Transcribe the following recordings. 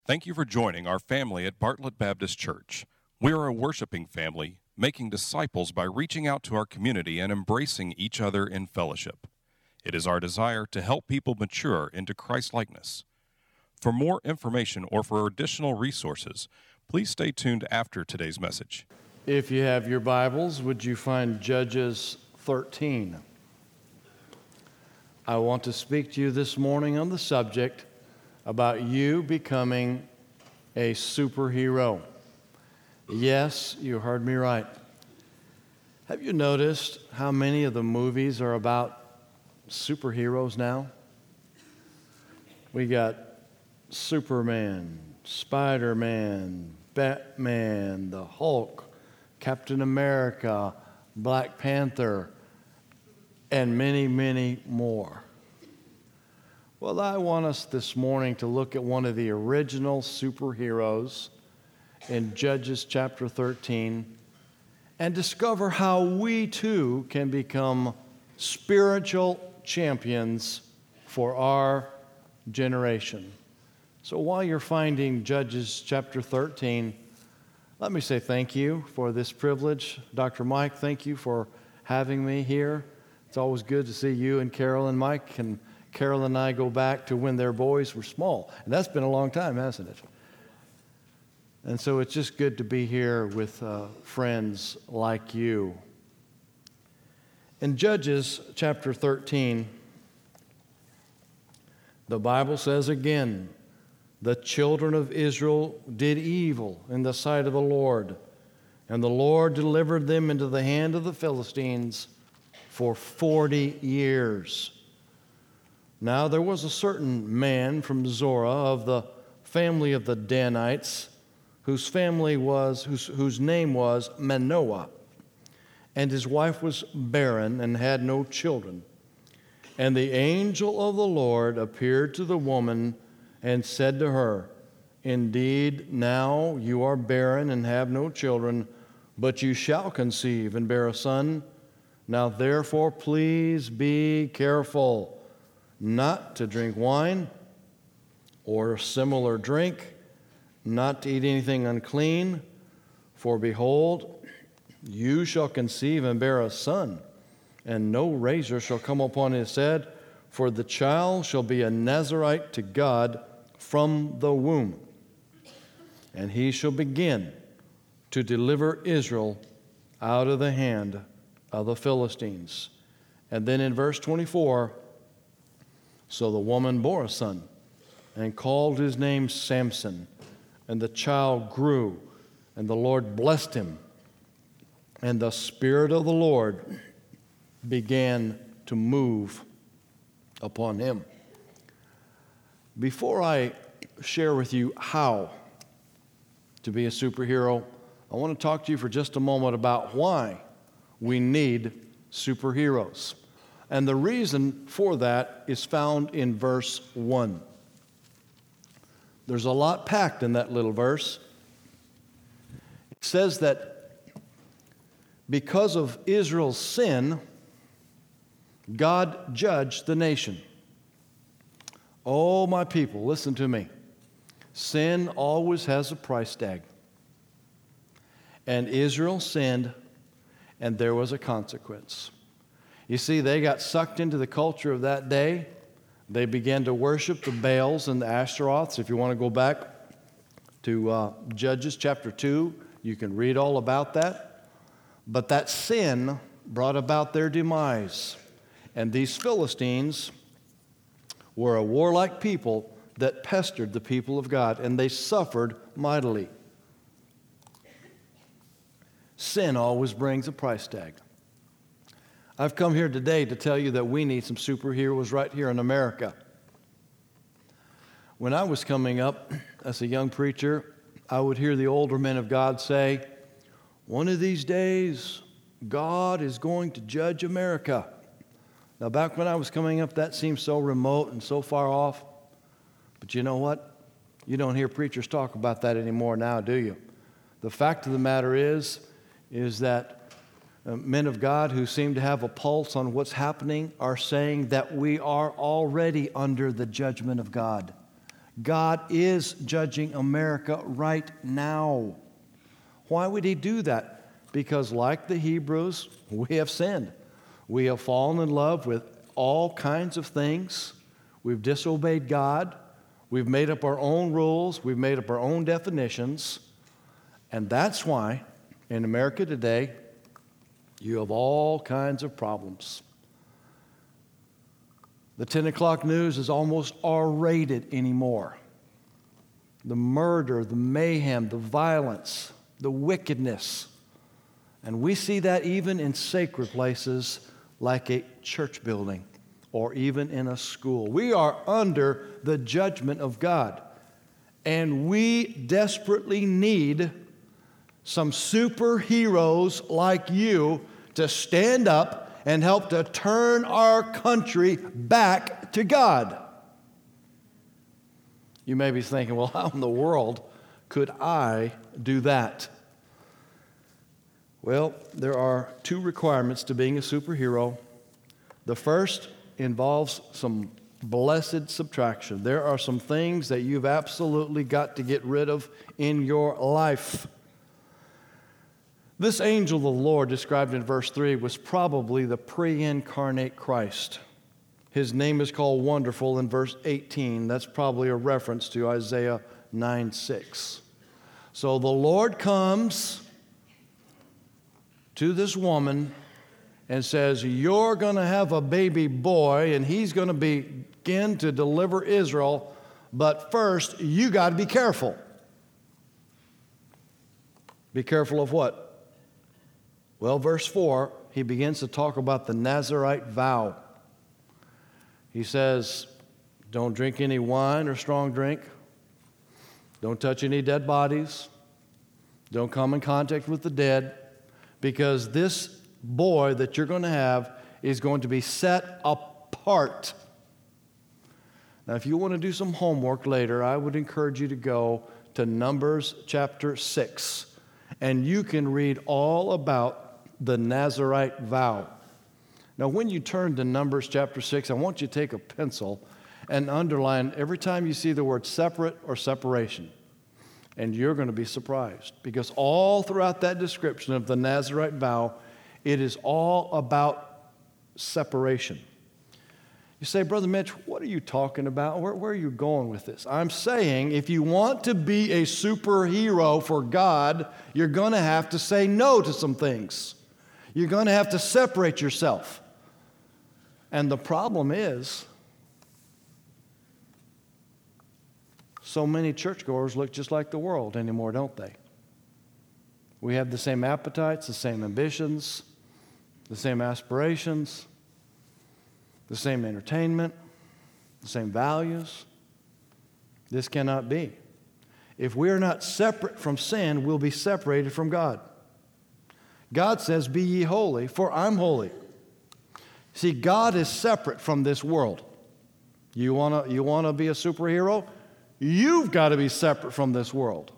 Thank you for joining our family at Bartlett Baptist Church. We are a worshiping family, making disciples by reaching out to our community and embracing each other in fellowship. It is our desire to help people mature into Christ-likeness. For more information or for additional resources, please stay tuned after today's message. If you have your Bibles, would you find Judges 13? I want to speak to you this morning on the subject about you becoming a superhero. Yes, you heard me right. Have you noticed how many of the movies are about superheroes now? We got Superman, Spider-Man, Batman, the Hulk, Captain America, Black Panther, and many, many more. Well, I want us this morning to look at one of the original superheroes in Judges chapter 13 and discover how we too can become spiritual champions for our generation. So while you're finding Judges chapter 13, let me say thank you for this privilege. Dr. Mike, thank you for having me here. It's always good to see you and Carol and Mike, and Carol and I go back to when their boys were small. And that's been a long time, hasn't it? And so it's just good to be here with friends like you. In Judges chapter 13, the Bible says again, the children of Israel did evil in the sight of the Lord, and the Lord delivered them into the hand of the Philistines for 40 years. Now there was a certain man from Zorah of the family of the Danites, whose name was Manoah, and his wife was barren and had no children. And the angel of the Lord appeared to the woman and said to her, "Indeed, now you are barren and have no children, but you shall conceive and bear a son. Now therefore please be careful not to drink wine or similar drink, not to eat anything unclean, for behold, you shall conceive and bear a son, and no razor shall come upon his head, for the child shall be a Nazirite to God from the womb, and he shall begin to deliver Israel out of the hand of the Philistines." And then in verse 24, so the woman bore a son and called his name Samson, and the child grew, and the Lord blessed him, and the Spirit of the Lord began to move upon him. Before I share with you how to be a superhero, I want to talk to you for just a moment about why we need superheroes. And the reason for that is found in verse 1. There's a lot packed in that little verse. It says that because of Israel's sin, God judged the nation. Oh, my people, listen to me. Sin always has a price tag. And Israel sinned, and there was a consequence. You see, they got sucked into the culture of that day. They began to worship the Baals and the Ashtaroths. If you want to go back to Judges chapter 2, you can read all about that. But that sin brought about their demise. And these Philistines were a warlike people that pestered the people of God, and they suffered mightily. Sin always brings a price tag. I've come here today to tell you that we need some superheroes right here in America. When I was coming up as a young preacher, I would hear the older men of God say, "One of these days, God is going to judge America." Now, back when I was coming up, that seemed so remote and so far off. But you know what? You don't hear preachers talk about that anymore now, do you? The fact of the matter is that men of God who seem to have a pulse on what's happening are saying that we are already under the judgment of God. God is judging America right now. Why would He do that? Because like the Hebrews, we have sinned. We have fallen in love with all kinds of things. We've disobeyed God. We've made up our own rules. We've made up our own definitions. And that's why in America today, you have all kinds of problems. The 10 o'clock news is almost R-rated anymore. The murder, the mayhem, the violence, the wickedness. And we see that even in sacred places like a church building or even in a school. We are under the judgment of God. And we desperately need some superheroes like you to stand up and help to turn our country back to God. You may be thinking, well, how in the world could I do that? Well, there are two requirements to being a superhero. The first involves some blessed subtraction. There are some things that you've absolutely got to get rid of in your life. This angel of the Lord described in verse 3 was probably the pre-incarnate Christ. His name is called Wonderful in verse 18. That's probably a reference to Isaiah 9:6. So the Lord comes to this woman and says, you're going to have a baby boy, and he's going to begin to deliver Israel, but first you got to be careful. Be careful of what? Well, verse 4, he begins to talk about the Nazirite vow. He says, don't drink any wine or strong drink. Don't touch any dead bodies. Don't come in contact with the dead, because this boy that you're going to have is going to be set apart. Now, if you want to do some homework later, I would encourage you to go to Numbers chapter 6, and you can read all about the Nazirite vow. Now, when you turn to Numbers chapter 6, I want you to take a pencil and underline every time you see the word separate or separation. And you're going to be surprised, because all throughout that description of the Nazirite vow, it is all about separation. You say, Brother Mitch, what are you talking about? Where are you going with this? I'm saying if you want to be a superhero for God, you're going to have to say no to some things. You're going to have to separate yourself. And the problem is, so many churchgoers look just like the world anymore, don't they? We have the same appetites, the same ambitions, the same aspirations, the same entertainment, the same values. This cannot be. If we are not separate from sin, we'll be separated from God. God says, be ye holy, for I'm holy. See, God is separate from this world. You want to be a superhero? You've got to be separate from this world.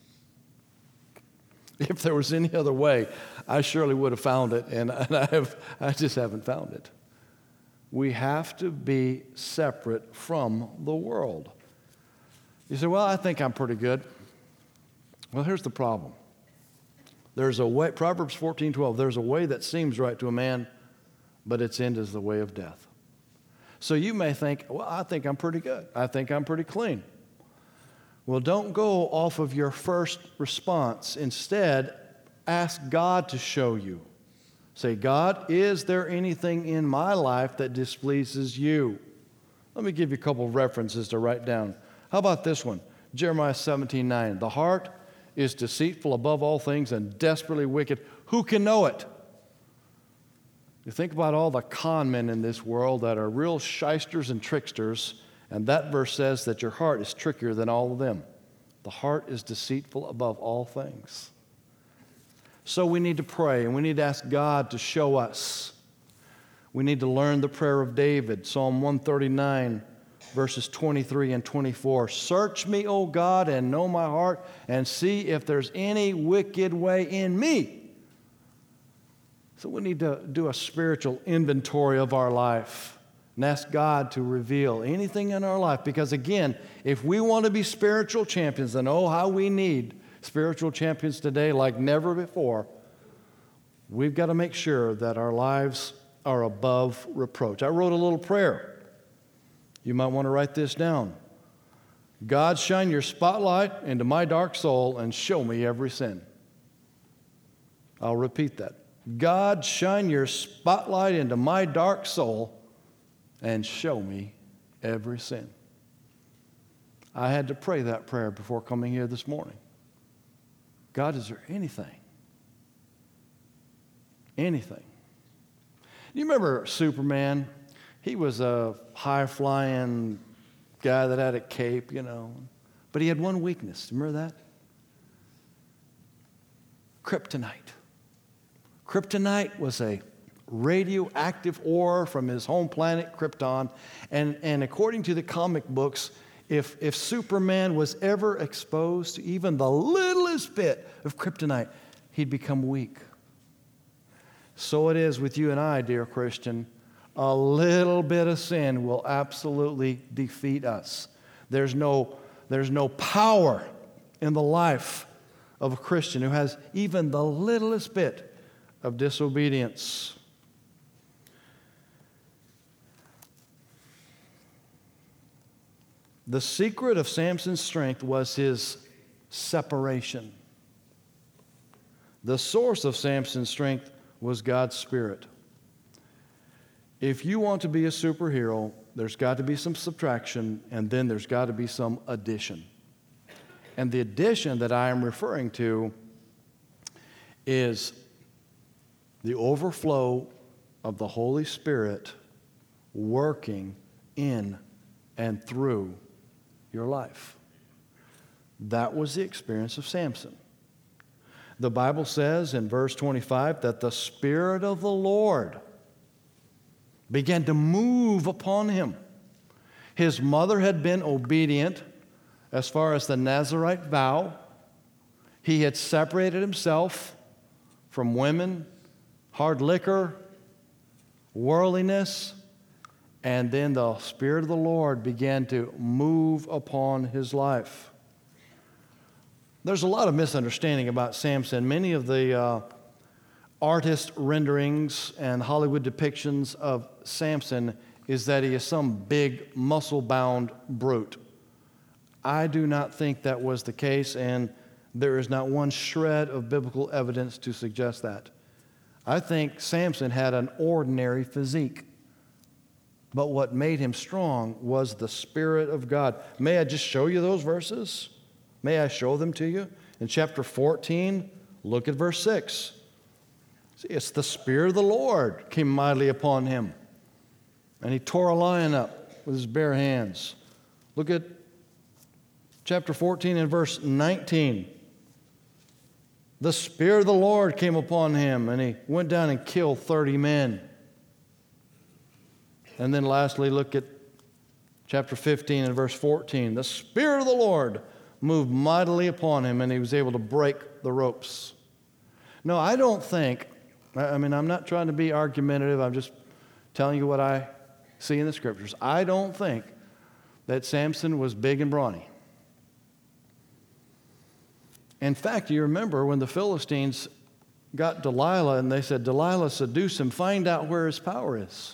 If there was any other way, I surely would have found it, and I just haven't found it. We have to be separate from the world. You say, well, I think I'm pretty good. Well, here's the problem. There's a way, Proverbs 14:12, there's a way that seems right to a man, but its end is the way of death. So you may think, well, I think I'm pretty good. I think I'm pretty clean. Well, don't go off of your first response. Instead, ask God to show you. Say, God, is there anything in my life that displeases you? Let me give you a couple of references to write down. How about this one? Jeremiah 17:9. The heart is deceitful above all things and desperately wicked. Who can know it? You think about all the con men in this world that are real shysters and tricksters, and that verse says that your heart is trickier than all of them. The heart is deceitful above all things. So we need to pray, and we need to ask God to show us. We need to learn the prayer of David, Psalm 139, verses 23 and 24. Search me, O God, and know my heart, and see if there's any wicked way in me. So we need to do a spiritual inventory of our life. and ask God to reveal anything in our life. Because again, if we want to be spiritual champions, and oh, how we need spiritual champions today like never before, we've got to make sure that our lives are above reproach. I wrote a little prayer. You might want to write this down. God, shine your spotlight into my dark soul and show me every sin. I'll repeat that. God, shine your spotlight into my dark soul and show me every sin. I had to pray that prayer before coming here this morning. God, is there anything? You remember Superman? He was a high-flying guy that had a cape, but he had one weakness. Remember that? Kryptonite. Kryptonite was a radioactive ore from his home planet, Krypton. And according to the comic books, if Superman was ever exposed to even the littlest bit of kryptonite, he'd become weak. So it is with you and I, dear Christian. A little bit of sin will absolutely defeat us. There's no power in the life of a Christian who has even the littlest bit of disobedience. The secret of Samson's strength was his separation. The source of Samson's strength was God's Spirit. If you want to be a superhero, there's got to be some subtraction, and then there's got to be some addition. And the addition that I am referring to is the overflow of the Holy Spirit working in and through your life. That was the experience of Samson. The Bible says in verse 25 that the Spirit of the Lord began to move upon him. His mother had been obedient as far as the Nazirite vow. He had separated himself from women, hard liquor, worldliness, and then the Spirit of the Lord began to move upon his life. There's a lot of misunderstanding about Samson. Many of the artist renderings and Hollywood depictions of Samson is that he is some big, muscle-bound brute. I do not think that was the case, and there is not one shred of biblical evidence to suggest that. I think Samson had an ordinary physique, but what made him strong was the Spirit of God. May I just show you those verses? May I show them to you? In chapter 14, look at verse 6. See, it's the Spirit of the Lord came mightily upon him, and he tore a lion up with his bare hands. Look at chapter 14 and verse 19. The Spirit of the Lord came upon him, and he went down and killed 30 men. And then lastly, look at chapter 15 and verse 14. The Spirit of the Lord moved mightily upon him, and he was able to break the ropes. No, I don't think, I'm not trying to be argumentative. I'm just telling you what I see in the Scriptures. I don't think that Samson was big and brawny. In fact, you remember when the Philistines got Delilah and they said, Delilah, seduce him, find out where his power is.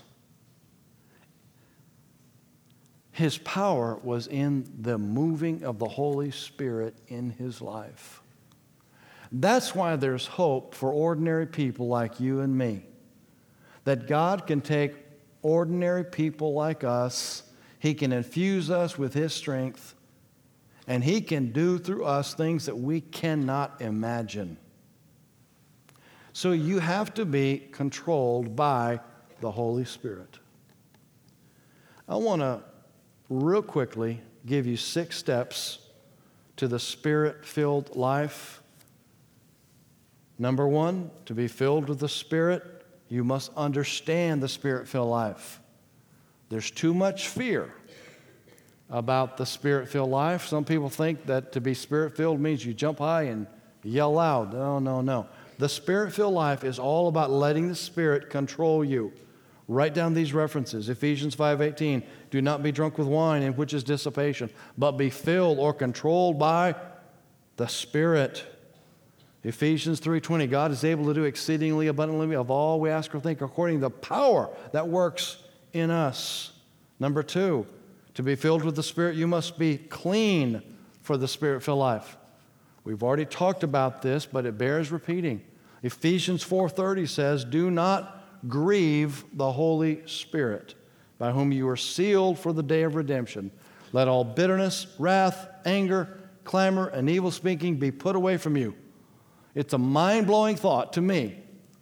His power was in the moving of the Holy Spirit in his life. That's why there's hope for ordinary people like you and me. That God can take ordinary people like us, He can infuse us with His strength, and He can do through us things that we cannot imagine. So you have to be controlled by the Holy Spirit. I want to real quickly give you 6 steps to the Spirit-filled life. Number 1, to be filled with the Spirit, you must understand the Spirit-filled life. There's too much fear about the Spirit-filled life. Some people think that to be Spirit-filled means you jump high and yell loud. No. The Spirit-filled life is all about letting the Spirit control you. Write down these references. Ephesians 5:18, do not be drunk with wine, in which is dissipation, but be filled or controlled by the Spirit. Ephesians 3:20, God is able to do exceedingly abundantly of all we ask or think according to the power that works in us. Number 2, to be filled with the Spirit, you must be clean for the Spirit-filled life. We've already talked about this, but it bears repeating. Ephesians 4:30 says, do not grieve the Holy Spirit, by whom you are sealed for the day of redemption. Let all bitterness, wrath, anger, clamor, and evil speaking be put away from you. It's a mind-blowing thought to me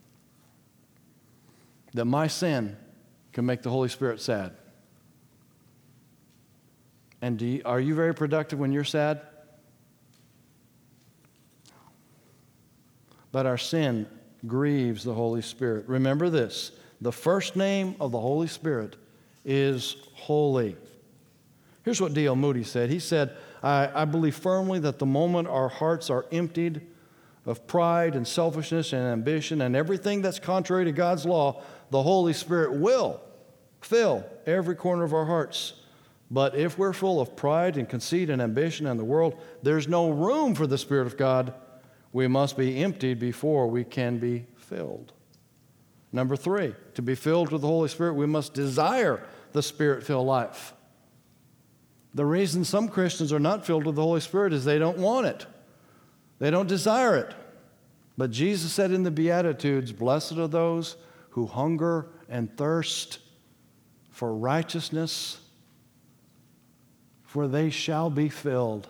that my sin can make the Holy Spirit sad. And are you very productive when you're sad? But our sin grieves the Holy Spirit. Remember this, the first name of the Holy Spirit is holy. Here's what D.L. Moody said. He said, I believe firmly that the moment our hearts are emptied of pride and selfishness and ambition and everything that's contrary to God's law, the Holy Spirit will fill every corner of our hearts. But if we're full of pride and conceit and ambition and the world, there's no room for the Spirit of God. We must be emptied before we can be filled. Number 3, to be filled with the Holy Spirit, we must desire the Spirit-filled life. The reason some Christians are not filled with the Holy Spirit is they don't want it. They don't desire it. But Jesus said in the Beatitudes, blessed are those who hunger and thirst for righteousness, for they shall be filled.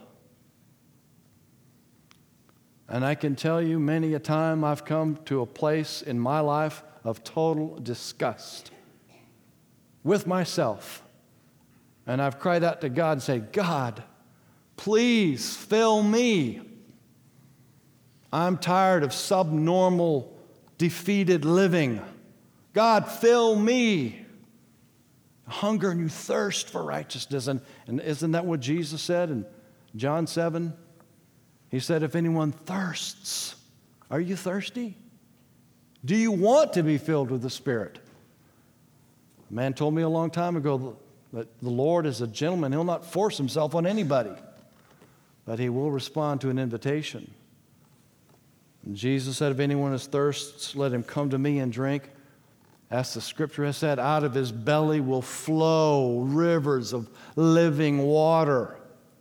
And I can tell you many a time I've come to a place in my life of total disgust with myself. And I've cried out to God and said, God, please fill me. I'm tired of subnormal, defeated living. God, fill me. Hunger and you thirst for righteousness. And isn't that what Jesus said in John 7? He said, if anyone thirsts, are you thirsty? Do you want to be filled with the Spirit? A man told me a long time ago that the Lord is a gentleman. He'll not force himself on anybody, but he will respond to an invitation. And Jesus said, if anyone is thirsts, let him come to me and drink. As the scripture has said, out of his belly will flow rivers of living water.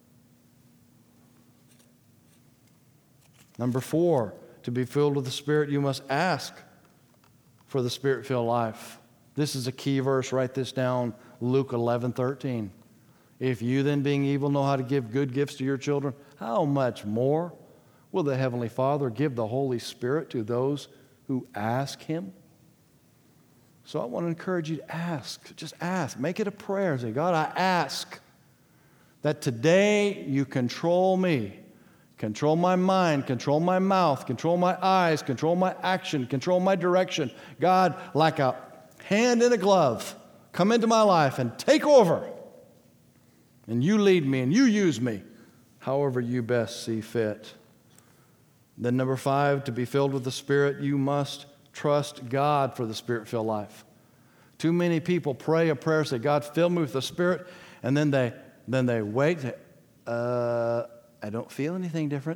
Number 4, to be filled with the Spirit, you must ask for the Spirit-filled life. This is a key verse. Write this down, Luke 11:13. If you then, being evil, know how to give good gifts to your children, how much more will the Heavenly Father give the Holy Spirit to those who ask Him? So I want to encourage you to ask. Just ask. Make it a prayer. Say, God, I ask that today you control me. Control my mind, control my mouth, control my eyes, control my action, control my direction. God, like a hand in a glove, come into my life and take over. And you lead me and you use me however you best see fit. Then number 5, to be filled with the Spirit, you must trust God for the Spirit-filled life. Too many people pray a prayer, say, God, fill me with the Spirit, and then they wait. I don't feel anything different.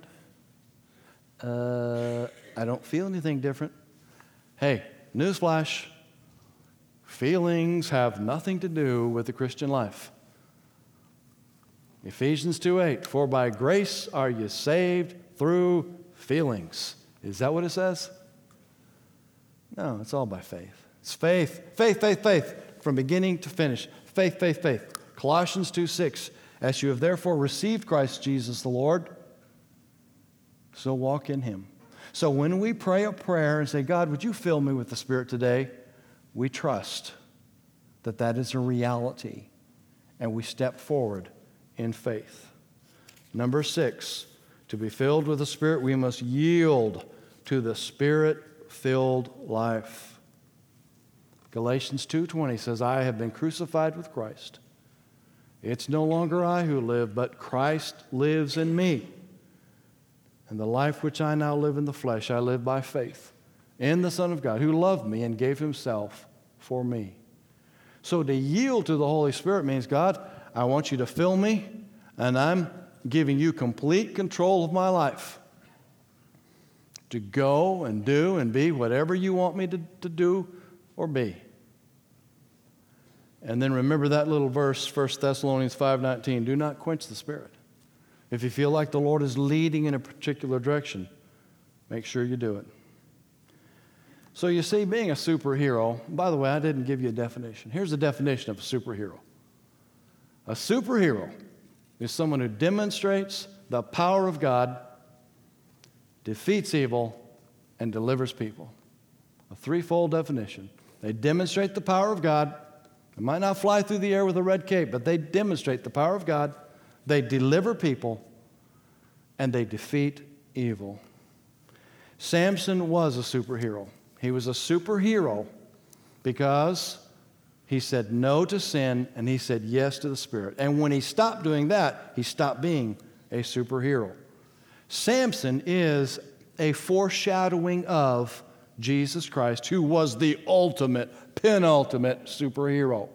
I don't feel anything different. Hey, newsflash, feelings have nothing to do with the Christian life. Ephesians 2:8, for by grace are you saved through feelings. Is that what it says? No, it's all by faith. It's faith, faith, faith, faith, from beginning to finish. Faith, faith, faith. Colossians 2:6, as you have therefore received Christ Jesus the Lord, so walk in Him. So when we pray a prayer and say, God, would you fill me with the Spirit today? We trust that that is a reality, and we step forward in faith. Number 6, to be filled with the Spirit, we must yield to the Spirit-filled life. Galatians 2:20 says, I have been crucified with Christ. It's no longer I who live, but Christ lives in me. And the life which I now live in the flesh, I live by faith in the Son of God, who loved me and gave Himself for me. So to yield to the Holy Spirit means, God, I want you to fill me, and I'm giving you complete control of my life to go and do and be whatever you want me to do or be. And then remember that little verse, 1 Thessalonians 5:19, do not quench the Spirit. If you feel like the Lord is leading in a particular direction, make sure you do it. So you see, being a superhero, by the way, I didn't give you a definition. Here's the definition of a superhero. A superhero is someone who demonstrates the power of God, defeats evil, and delivers people. A threefold definition. They demonstrate the power of God. They might not fly through the air with a red cape, but they demonstrate the power of God. They deliver people, and they defeat evil. Samson was a superhero. He was a superhero because he said no to sin and he said yes to the Spirit. And when he stopped doing that, he stopped being a superhero. Samson is a foreshadowing of Jesus Christ, who was the ultimate, penultimate superhero.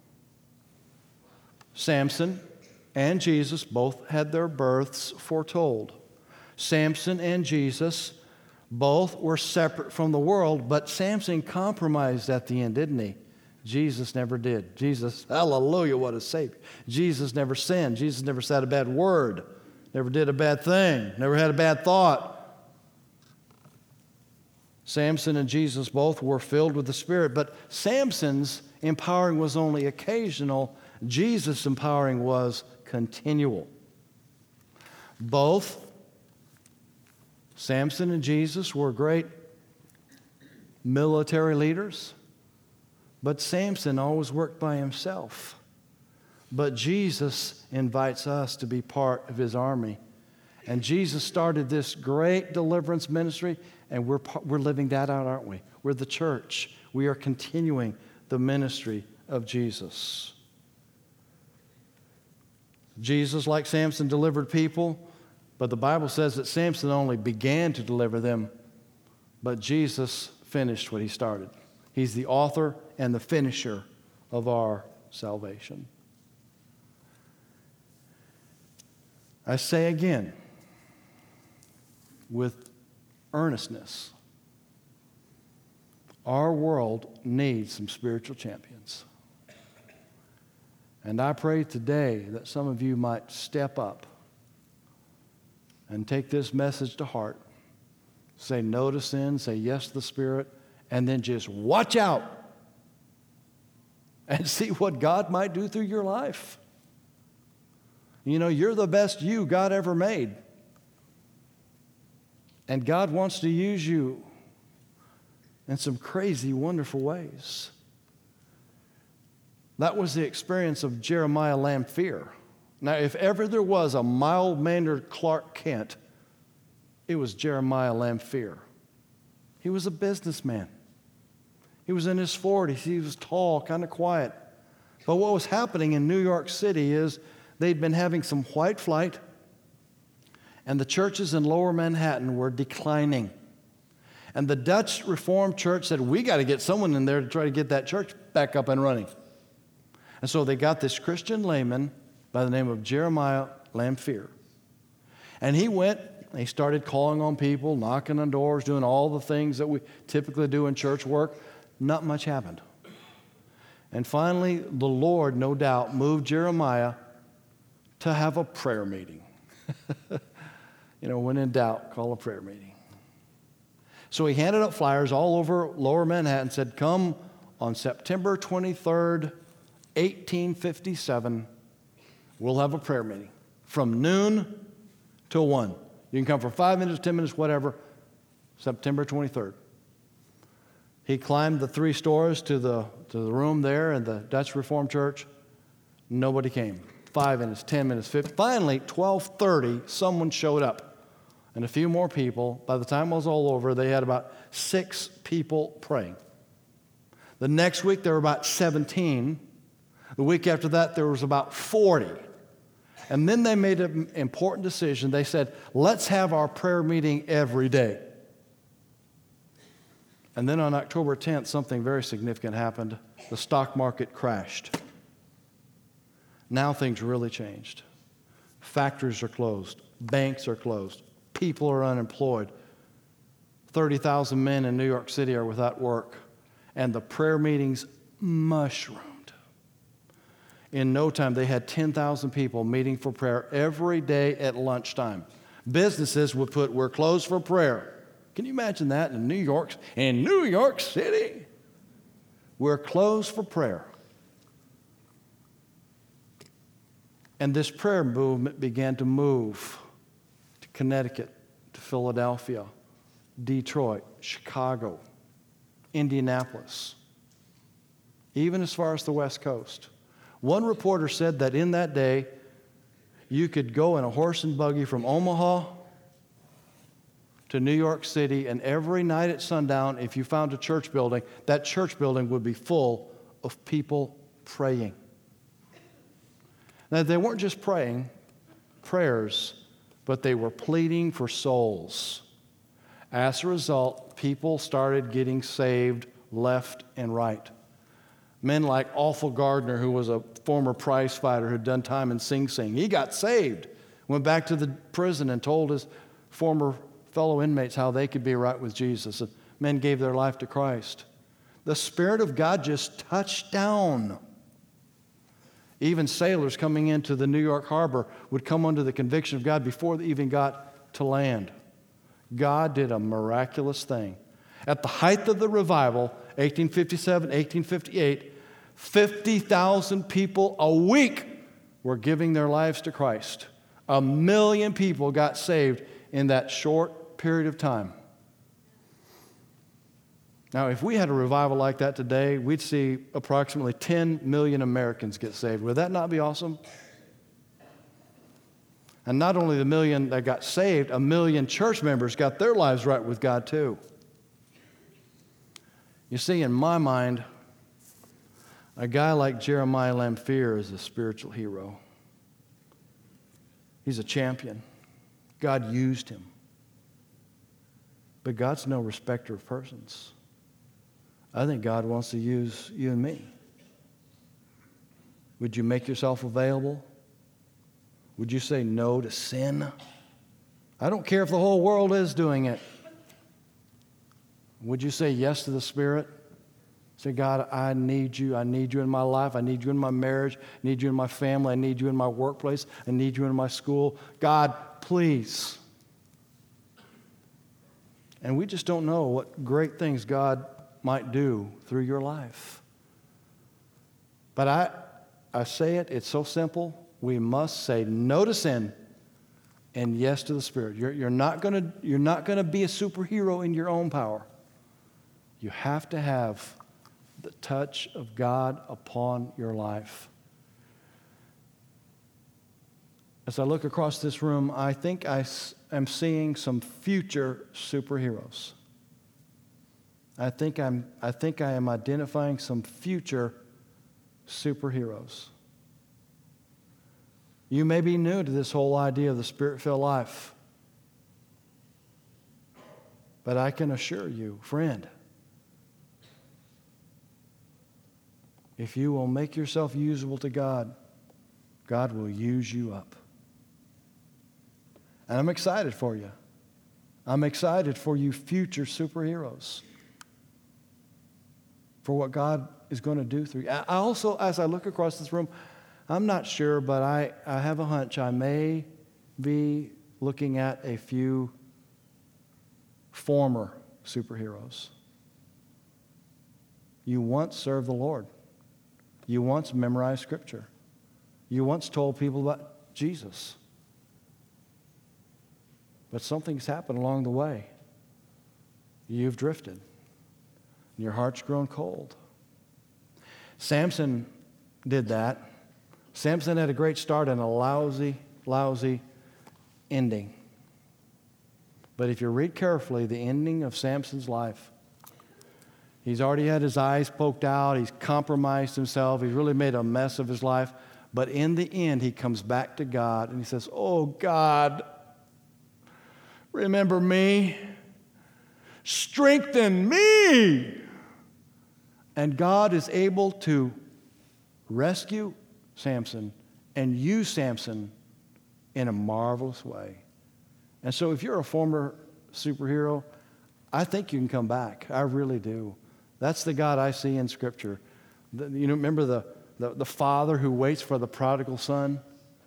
Samson and Jesus both had their births foretold. Samson and Jesus both were separate from the world, but Samson compromised at the end, didn't he? Jesus never did. Jesus, hallelujah, what a Savior. Jesus never sinned. Jesus never said a bad word, never did a bad thing, never had a bad thought. Samson and Jesus both were filled with the Spirit, but Samson's empowering was only occasional. Jesus' empowering was continual. Both Samson and Jesus were great military leaders, but Samson always worked by himself. But Jesus invites us to be part of his army. And Jesus started this great deliverance ministry, and we're living that out, aren't we? We're the church. We are continuing the ministry of Jesus. Jesus, like Samson, delivered people, but the Bible says that Samson only began to deliver them, but Jesus finished what he started. He's the author and the finisher of our salvation. I say again, with earnestness, our world needs some spiritual champions. And I pray today that some of you might step up and take this message to heart. Say no to sin, say yes to the Spirit, and then just watch out and see what God might do through your life. You know, you're the best you God ever made. And God wants to use you in some crazy, wonderful ways. That was the experience of Jeremiah Lamphere. Now, if ever there was a mild-mannered Clark Kent, it was Jeremiah Lamphere. He was a businessman. He was in his 40s. He was tall, kind of quiet. But what was happening in New York City is they'd been having some white flight, and the churches in Lower Manhattan were declining. And the Dutch Reformed Church said, we got to get someone in there to try to get that church back up and running. And so they got this Christian layman by the name of Jeremiah Lamphere. And he went, and he started calling on people, knocking on doors, doing all the things that we typically do in church work. Not much happened. And finally, the Lord, no doubt, moved Jeremiah to have a prayer meeting. You know, when in doubt, call a prayer meeting. So he handed out flyers all over Lower Manhattan, said, come on September 23rd, 1857, we'll have a prayer meeting from noon till 1. You can come for 5 minutes, 10 minutes, whatever, September 23rd. He climbed the 3 stories to the room there in the Dutch Reformed Church. Nobody came. 5 minutes, 10 minutes, 15. Finally, 12:30, someone showed up. And a few more people. By the time it was all over, they had about 6 people praying. The next week, there were about 17. The week after that, there was about 40. And then they made an important decision. They said, let's have our prayer meeting every day. And then on October 10th, something very significant happened. The stock market crashed. Now things really changed. Factories are closed. Banks are closed. People are unemployed. 30,000 men in New York City are without work. And the prayer meetings mushroomed. In no time, they had 10,000 people meeting for prayer every day at lunchtime. Businesses would put, "We're closed for prayer." Can you imagine that in New York City? We're closed for prayer. And this prayer movement began to move to Connecticut, to Philadelphia, Detroit, Chicago, Indianapolis, even as far as the West Coast. One reporter said that in that day, you could go in a horse and buggy from Omaha to New York City, and every night at sundown, if you found a church building, that church building would be full of people praying. Now, they weren't just praying prayers, but they were pleading for souls. As a result, people started getting saved left and right. Men like Alpha Gardner, who was a former prize fighter who'd done time in Sing Sing, he got saved, went back to the prison and told his former fellow inmates how they could be right with Jesus. And men gave their life to Christ. The Spirit of God just touched down. Even sailors coming into the New York harbor would come under the conviction of God before they even got to land. God did a miraculous thing. At the height of the revival, 1857, 1858, 50,000 people a week were giving their lives to Christ. 1 million people got saved in that short period of time. Now, if we had a revival like that today, we'd see approximately 10 million Americans get saved. Would that not be awesome? And not only the million that got saved, 1 million church members got their lives right with God too. You see, in my mind, a guy like Jeremiah Lamphere is a spiritual hero. He's a champion. God used him. But God's no respecter of persons. I think God wants to use you and me. Would you make yourself available? Would you say no to sin? I don't care if the whole world is doing it. Would you say yes to the Spirit? Say, God, I need you. I need you in my life. I need you in my marriage. I need you in my family. I need you in my workplace. I need you in my school. God, please. And we just don't know what great things God might do through your life. But I say it, it's so simple. We must say no to sin and yes to the Spirit. You're not going to be a superhero in your own power. You have to have the touch of God upon your life. As I look across this room, I think I am seeing some future superheroes. I think I am identifying some future superheroes. You may be new to this whole idea of the Spirit-filled life. But I can assure you, friend, if you will make yourself usable to God, God will use you up. And I'm excited for you. I'm excited for you future superheroes, for what God is going to do through you. I also, as I look across this room, I'm not sure, but I have a hunch I may be looking at a few former superheroes. You once served the Lord. You once memorized Scripture. You once told people about Jesus. But something's happened along the way. You've drifted. Your heart's grown cold. Samson did that. Samson had a great start and a lousy ending. But if you read carefully the ending of Samson's life, he's already had his eyes poked out. He's compromised himself. He's really made a mess of his life. But in the end, he comes back to God and he says, "Oh, God, remember me. Strengthen me. And God is able to rescue Samson and use Samson in a marvelous way. And so if you're a former superhero, I think you can come back. I really do. That's the God I see in Scripture. Remember the father who waits for the prodigal son?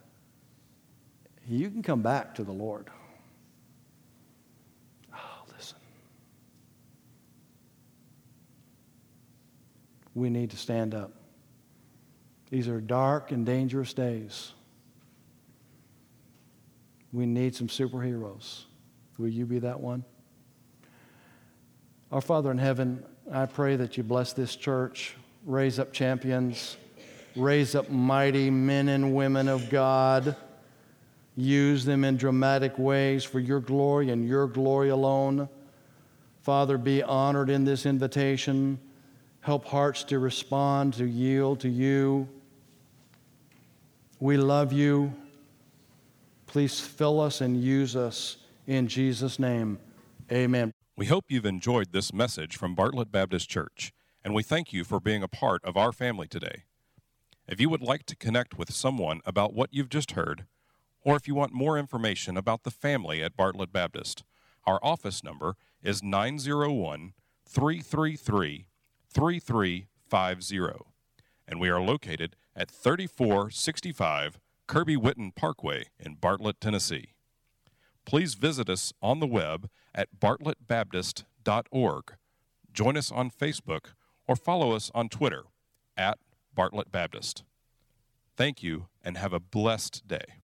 You can come back to the Lord. Oh, listen. We need to stand up. These are dark and dangerous days. We need some superheroes. Will you be that one? Our Father in heaven, I pray that you bless this church, raise up champions, raise up mighty men and women of God, use them in dramatic ways for your glory and your glory alone. Father, be honored in this invitation. Help hearts to respond, to yield to you. We love you. Please fill us and use us in Jesus' name. Amen. We hope you've enjoyed this message from Bartlett Baptist Church, and we thank you for being a part of our family today. If you would like to connect with someone about what you've just heard, or if you want more information about the family at Bartlett Baptist, our office number is 901-333-3350, and we are located at 3465 Kirby Whitten Parkway in Bartlett, Tennessee. Please visit us on the web at bartlettbaptist.org. Join us on Facebook or follow us on Twitter at Bartlett Baptist. Thank you and have a blessed day.